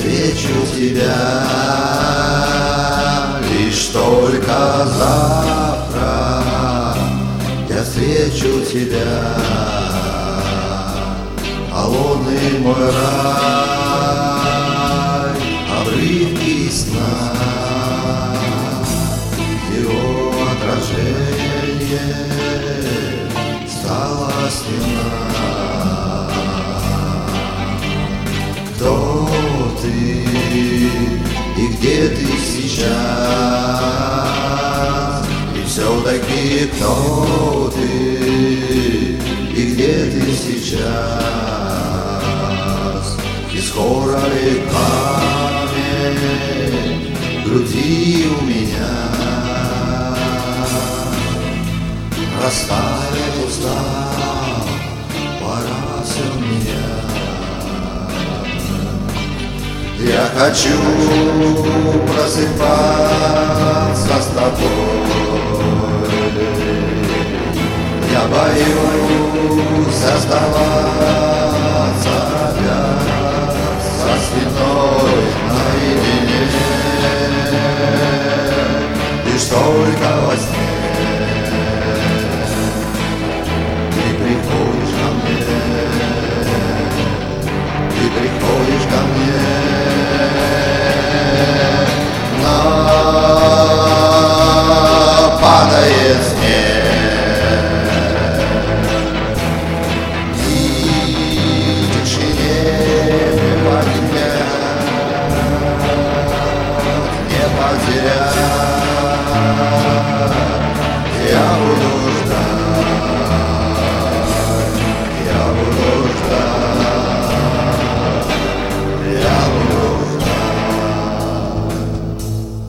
встречу тебя лишь только завтра. Я встречу тебя, холодный мой рай, обрывки сна, его отражение стала стена. Кто ты и где ты сейчас? И все-таки кто ты и где ты сейчас? И скоро ли камень в груди у меня растает, устал, пора все менять. Я хочу просыпаться с тобой, я боюсь оставаться